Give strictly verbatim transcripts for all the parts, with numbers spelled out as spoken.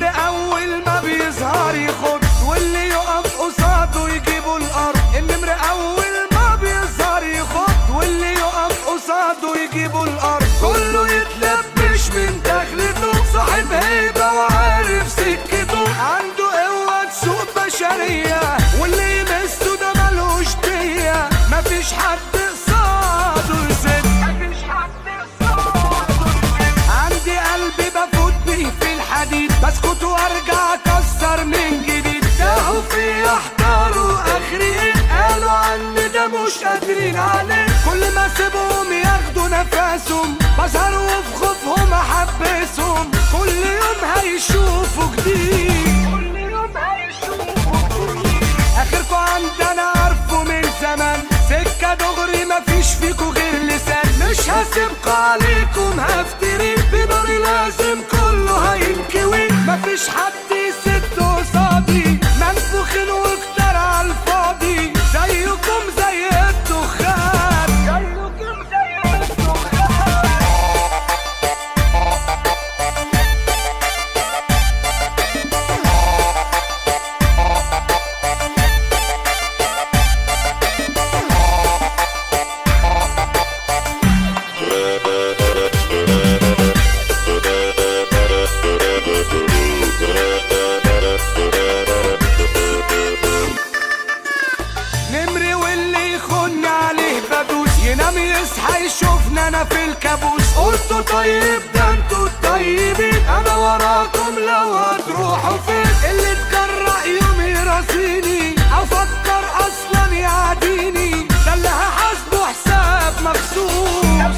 اول ما بيظهر يخد، واللي يقف قصاده يجيبوا الارض. النمر اول ما بيظهر يخد، واللي يقف قصاده يجيبوا الارض. كله يتلبش من دخلته، صاحب هيبه وعارف سكته، عنده قوه تسوق بشريه، واللي يمسه ده ملوش ديه. مفيش حد قصاده يسد، مفيش حد قصاده يسد. عندي قلبي بفوت بيه في الحديد، بسكت وارجع اكسر من جديد. تاهوا فيا احتاروا اخري ايه، قالوا عني ده مش قادرين عليه. كل ما اسيبهم ياخدوا نفسهم، بظهر وفي خوفهم احبسهم. كل يوم هيشوفوا جديد، كل يوم هيشوفوا جديد. اخركوا عندنا عارفه من زمان، سكه دغري مفيش فيكوا غير لسان. مش هسيبكوا عليكم هفتري، بناري لازم كله هينكوي. مفيش حد يسد قصادي، منفوخين وكتر عالفاضي. زيكم زي الدخان، زيكم زي الدخان. نمري واللي يخن عليه بدوس، ينام يصحى يشوفنا انا في الكابوس. قلتوا طيب ده انتوا الطيبين، انا وراكم لو هتروحوا فين. اللي اتجرأ يوم يراسيني، افكر اصلا يعاديني. ده اللي هحاسبه حساب مكسوس،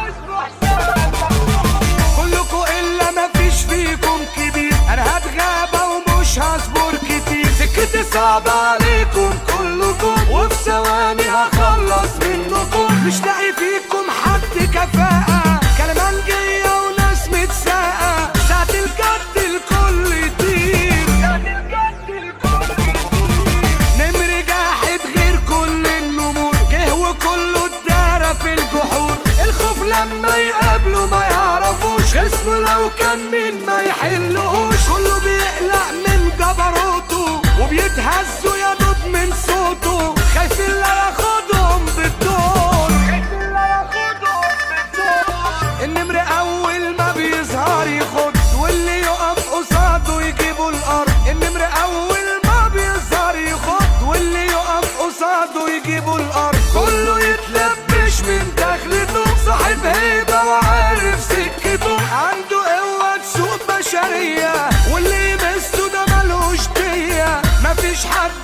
كلكوا الا مفيش فيكم كبير. انا هتغابى ومش هصبر كتير، سكتي صعبة عليكم كلكم، وفي ثواني هخلص منكم. مش لاقي فيكم حد كفاءة، كلامنجية وناس متساقة. ساعة الجد الكل يطير، ساعة الجد الكل يطير. نمر جاحد غير كل النمور، جه وكله اتدارى في الجحور. الخوف لما يقابله ما يعرفوش، خصمه لو كان مين ما يحلوش. كله بيقلق من جبروته، وبيتهزوا يا دوب من صوته. خايفين لا ياخدهم بالدور، خايفين لا ياخدهم بالدور. النمر اول ما بيظهر يخد، واللي يقف قصاده يجيبوا الارض. النمر اول ما بيظهر يخد، واللي يقف قصاده يجيبوا الارض. كله يتلبش من دخلته، صاحب هيبه وعارف سكته، عنده قوه تسوق بشريه، واللي يمسه ده ملوش ديه. مفيش حد